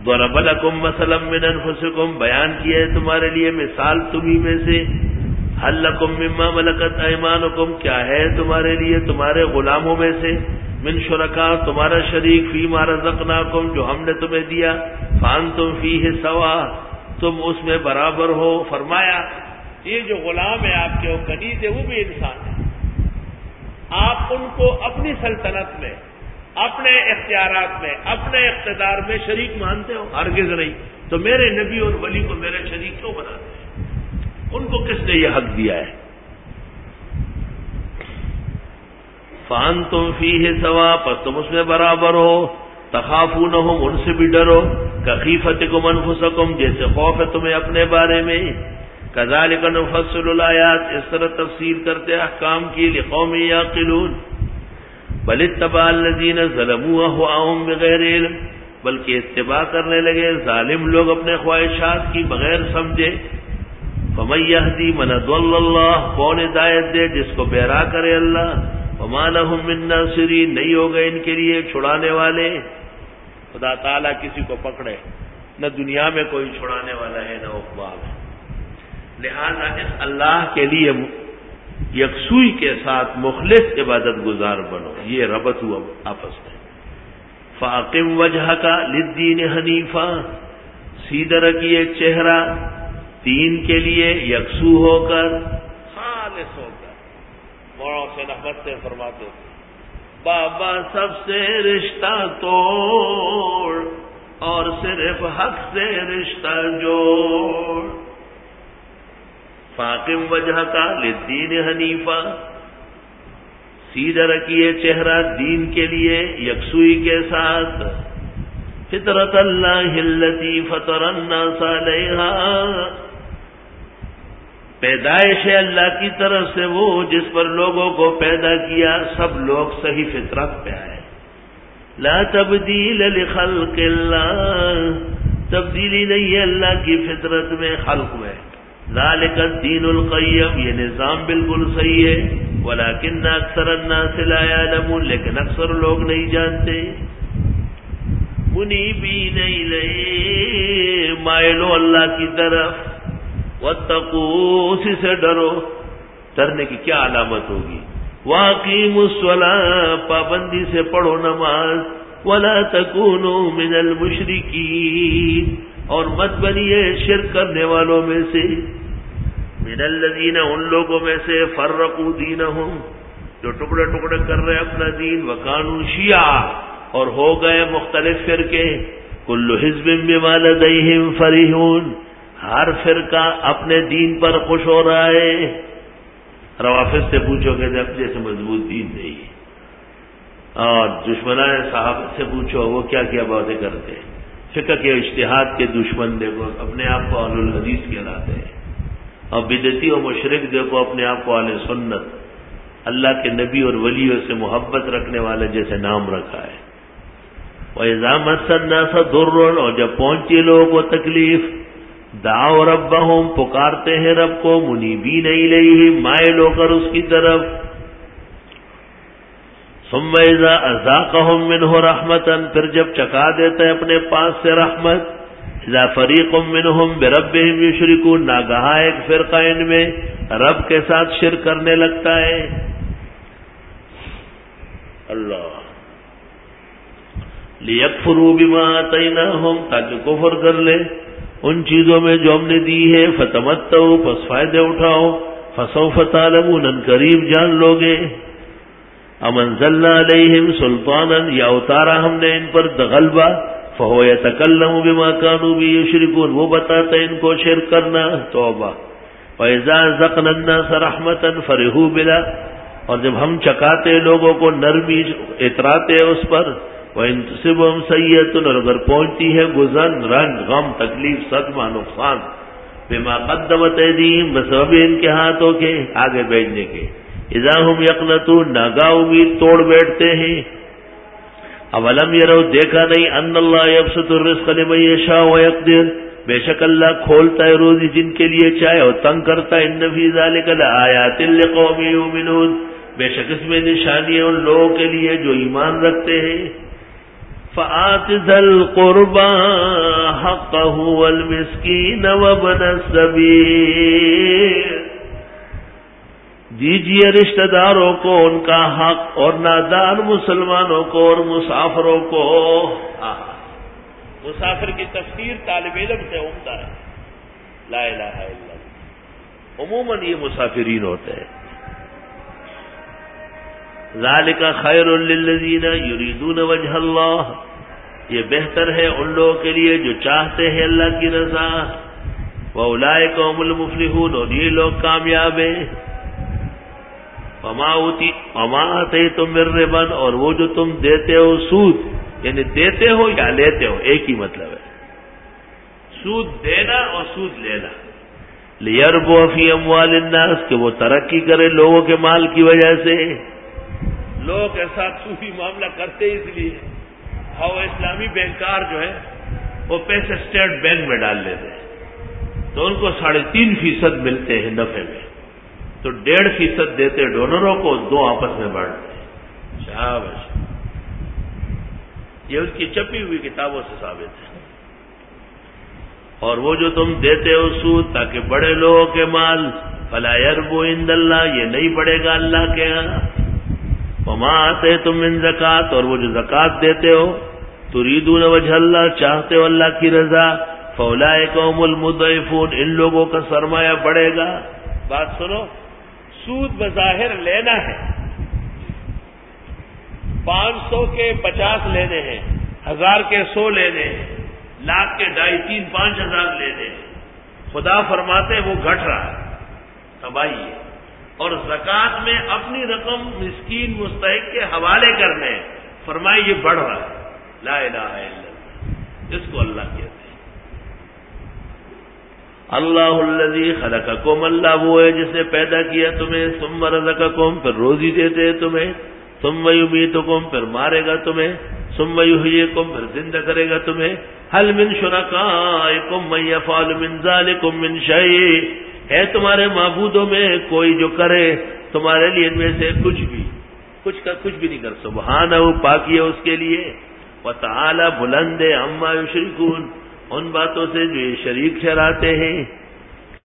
ضرب لکم مثلا من انفسکم، بیان کیا ہے تمہارے لیے مثال تمہیں میں سے، حل لکم مما ملکت ایمانکم، کیا ہے تمہارے لیے تمہارے غلاموں میں سے، من شرکا تمہارا شریک، فیما رزقناکم جو ہم نے تمہیں دیا، فانتم فیہ سوا تم اس میں برابر ہو۔ فرمایا یہ جو غلام ہے آپ کے وہ کنیز ہے، وہ بھی انسان ہے، آپ ان کو اپنی سلطنت میں، اپنے اختیارات میں، اپنے اقتدار میں شریک مانتے ہو؟ ہرگز نہیں۔ تو میرے نبی اور ولی کو میرے شریک کیوں بناتے ہیں؟ ان کو کس نے یہ حق دیا ہے؟ فَأَنْتُمْ فِيهِ سَوَاءٌ، پس تم اس میں برابر ہو، تخافونہم ان سے بھی ڈرو، کخیفتکم انفسکم جیسے خوف ہے تمہیں اپنے بارے میں، کذالک نفصل الآیات اس طرح تفصیل کرتے احکام کی، لقوم یعقلون، بل اتبع الذین ظلموا اہواءهم بغیر علم، بلکہ اتباع کرنے لگے ظالم لوگ اپنے خواہشات کی بغیر سمجھے۔ فمن یہدی من اضل اللہ، کون ہدایت دے جس کو بہرا کرے اللہ، وما لهم من ناصرین، نہیں ہوگا ان کے لیے چھڑانے والے۔ خدا تعالیٰ کسی کو پکڑے، نہ دنیا میں کوئی چھڑانے والا ہے نہ عقبہ میں، لہذا اس اللہ کے لیے یکسوئی کے ساتھ مخلص عبادت گزار بنو، یہ ربط ہوا آپس میں۔ فاقم وجہک للدین حنیفا، سیدھا رکھیے چہرہ دین کے لیے یکسو ہو کر، خالص ہو کر۔ مولانا حسین احمد سے فرماتے تھے بابا سب سے رشتہ توڑ اور صرف حق سے رشتہ جوڑ۔ فاقم وجہک للدین حنیفا، سیدھا رکھیے چہرہ دین کے لیے یکسوئی کے ساتھ، فطرت اللہ التی فطر الناس علیہا، پیدائش اللہ کی طرف سے وہ جس پر لوگوں کو پیدا کیا، سب لوگ صحیح فطرت پہ آئے۔ لا تبدیل لخلق اللہ، تبدیلی نہیں ہے اللہ کی فطرت میں، خلق میں۔ ذالک الدین القیم، یہ نظام بالکل صحیح ہے، ولکن اکثر الناس لا یعلمون، لیکن اکثر لوگ نہیں جانتے۔ منیبین الیہ، مائلو اللہ کی طرف، واتقوا، اسی سے ڈرو۔ ڈرنے کی کیا علامت ہوگی؟ واقیموا الصلاۃ، پابندی سے پڑھو نماز، ولا تکونوا من المشرکین، اور مت بنیے شرک کرنے والوں میں سے، من الذین، ان لوگوں میں سے، فرقوا دینہم، جو ٹکڑے ٹکڑے کر رہے اپنا دین، وکانوا شیعا، اور ہو گئے مختلف فرقے، کل حزب بما لدیہم فرحون، ہر فرقہ اپنے دین پر خوش ہو رہا ہے۔ روافض سے پوچھو کہ جب جیسے مضبوط دین نہیں ہے، اور دشمنان صحابہ سے پوچھو وہ کیا کیا باتیں کرتے ہیں۔ فقہ کے اجتہاد کے دشمن دیکھو اپنے آپ کو اہل الحدیث کہلاتے ہیں، اور بدعتی و مشرک دیکھو اپنے آپ کو اہل سنت، اللہ کے نبی اور ولیوں سے محبت رکھنے والے جیسے نام رکھا ہے۔ وَإِذَا مَسَّ النَّاسَ ضُرٌّ، اور جب پہنچی لوگوں کو تکلیف، دعوا ربہم، پکارتے ہیں رب کو، منیبین الیہ، مائل ہو کر اس کی طرف، ثم اذا اذاقہم منہ رحمتاً، پھر جب چکا دیتا ہے اپنے پاس سے رحمت، اذا فریق منہم بربہم یشرکون، ناگہاں ایک فرقہ ان میں رب کے ساتھ شرک کرنے لگتا ہے۔ اللہ، لیکفروا بما آتیناہم، تاکہ کفر کر لے ان چیزوں میں جو ہم نے دی ہے، فتمتعوا، پس فائدے اٹھاؤ، فسوف تعلمون، ان قریب جان لوگے۔ ام انزلنا علیہم سلطانا، یا اتارا ہم نے ان پر غلبہ، فہو یتکلم بما کانوا بہ یشرکون، وہ بتاتا ہے ان کو شرک کرنا۔ توبہ۔ وَإِذَا أَذَقْنَا النَّاسَ رَحْمَةً فَرِحُوا بِهَا، اور جب ہم چکاتے لوگوں کو نرمی، اتراتے اس پر، وَإِن تُصِبْهُمْ سَيِّئَةٌ، اور اگر پہنچتی ہے گزن، رنج، غم، تکلیف، صدمہ، نقصان، بما قدمت ایدیہم، بسبب ان کے ہاتھوں کے آگے بھیجنے کے، اذا ہم یقنطون، ناگاہ امید توڑ بیٹھتے ہیں۔ اولم یروا، دیکھا نہیں، ان اللہ یبسط الرزق لمن یشاء ویقدر، بے شک اللہ کھولتا ہے روزی جن کے لیے چاہے اور تنگ کرتا ہے۔ ان فی ذلک لآیات لقوم یؤمنون، بے شک اس میں نشانی ہے ان لوگوں کے لیے جو ایمان رکھتے ہیں۔ فآت ذا القربى، حقه والمسكين وابن السبيل، دیجئے رشتہ داروں کو ان کا حق اور نادان مسلمانوں کو اور مسافروں کو۔ مسافر کی تفسیر طالب علم سے عمدہ ہے، لا الہ الا اللہ۔ عموماً یہ مسافرین ہوتے ہیں۔ ذالک خیر للذین یریدون وجہ اللہ، یہ بہتر ہے ان لوگوں کے لیے جو چاہتے ہیں اللہ کی رضا۔ واولئک هم المفلحون، اور یہ لوگ کامیاب ہیں۔ وما آتیتم من ربا، اور وہ جو تم دیتے ہو سود، یعنی دیتے ہو یا لیتے ہو ایک ہی مطلب ہے، سود دینا اور سود لینا۔ لیربو فی اموال الناس، کہ وہ ترقی کرے لوگوں کے مال کی وجہ سے۔ لوگوں کے ساتھ سودی معاملہ کرتے اس لیے، اور اسلامی بینکار جو ہے وہ پیسے اسٹیٹ بینک میں ڈال لیتے ہیں تو ان کو 3.5% ملتے ہیں نفع میں، تو 1.5% دیتے ڈونروں کو، 2 آپس میں بانٹتے ہیں۔ شاباش، یہ اس کی چھپی ہوئی کتابوں سے ثابت ہے۔ اور وہ جو تم دیتے ہو سود تاکہ بڑے لوگوں کے مال، فلا یربو عند اللہ، یہ نہیں بڑھے گا اللہ کے ہاں۔ وما آتیتم من زکات، اور وہ جو زکات دیتے ہو، تریدون وجہ اللہ، چاہتے ہو اللہ کی رضا، فاولئک هم المضعفون، ان لوگوں کا سرمایہ بڑھے گا۔ بات سنو، سود بظاہر لینا ہے، 500 کے 50 لینے ہیں، 1000 کے 100 لینے ہیں، لاکھ کے 2.5 3 5 ہزار لینے ہیں۔ خدا فرماتے وہ گھٹ رہا ہے، تباہی ہے۔ اور زکات میں اپنی رقم مسکین مستحق کے حوالے کرنے ہیں، فرمائے یہ بڑھ رہا ہے۔ لا الہ الا اللہ، اس کو اللہ کہتے ہیں۔ اللہ الذی خلقکم، اللہ وہ ہے جس نے پیدا کیا تمہیں، ثم رزقکم، پھر روزی دیتے ہیں تمہیں، ثم یمیتکم، پھر مارے گا تمہیں، ثم یحییکم، پھر زندہ کرے گا تمہیں۔ هل من شرکائکم من یفعل من ذلکم من شیء، ہے تمہارے معبودوں میں کوئی جو کرے تمہارے لیے ان میں سے کچھ بھی نہیں کر، سبحانہ، پاکی ہے اس کے لیے۔ وتعالی، بلند ہے، عما یشرکون، ان باتوں سے جو یہ شریک ٹھہراتے ہیں۔